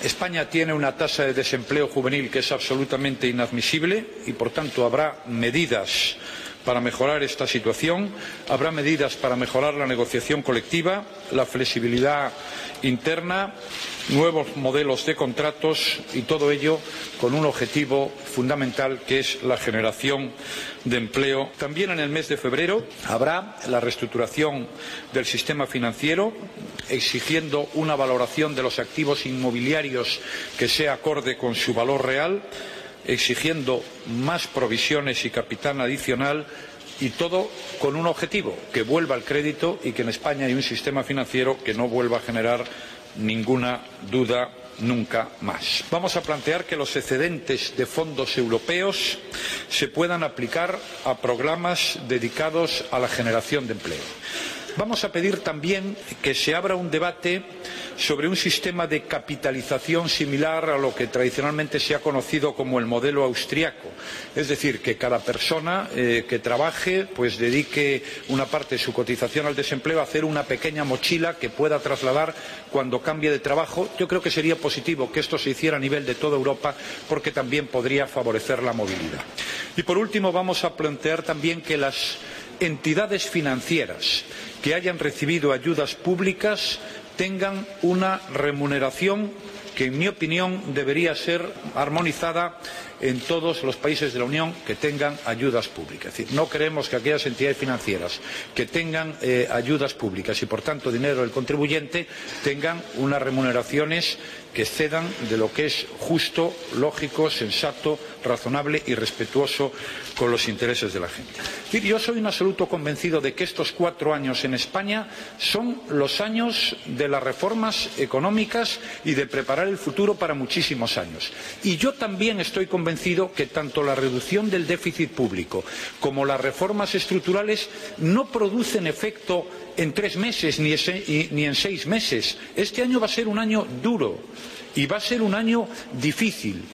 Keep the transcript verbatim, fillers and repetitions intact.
España tiene una tasa de desempleo juvenil que es absolutamente inadmisible y, por tanto, habrá medidas para mejorar esta situación, habrá medidas para mejorar la negociación colectiva, la flexibilidad interna, nuevos modelos de contratos y todo ello con un objetivo fundamental que es la generación de empleo. También en el mes de febrero habrá la reestructuración del sistema financiero, exigiendo una valoración de los activos inmobiliarios que sea acorde con su valor real, exigiendo más provisiones y capital adicional, y todo con un objetivo, que vuelva el crédito y que en España haya un sistema financiero que no vuelva a generar ninguna duda nunca más. Vamos a plantear que los excedentes de fondos europeos se puedan aplicar a programas dedicados a la generación de empleo. Vamos a pedir también que se abra un debate sobre un sistema de capitalización similar a lo que tradicionalmente se ha conocido como el modelo austriaco. Es decir, que cada persona eh, que trabaje pues dedique una parte de su cotización al desempleo a hacer una pequeña mochila que pueda trasladar cuando cambie de trabajo. Yo creo que sería positivo que esto se hiciera a nivel de toda Europa porque también podría favorecer la movilidad. Y por último vamos a plantear también que las entidades financieras que hayan recibido ayudas públicas tengan una remuneración que, en mi opinión, debería ser armonizada en todos los países de la Unión que tengan ayudas públicas. Es decir, no creemos que aquellas entidades financieras que tengan eh, ayudas públicas y, por tanto, dinero del contribuyente, tengan unas remuneraciones que excedan de lo que es justo, lógico, sensato, razonable y respetuoso con los intereses de la gente. Es decir, yo soy un absoluto convencido de que estos cuatro años en España son los años de las reformas económicas y de preparar el futuro para muchísimos años. Y yo también estoy convencido que tanto la reducción del déficit público como las reformas estructurales no producen efecto en tres meses ni en seis meses. Este año va a ser un año duro y va a ser un año difícil.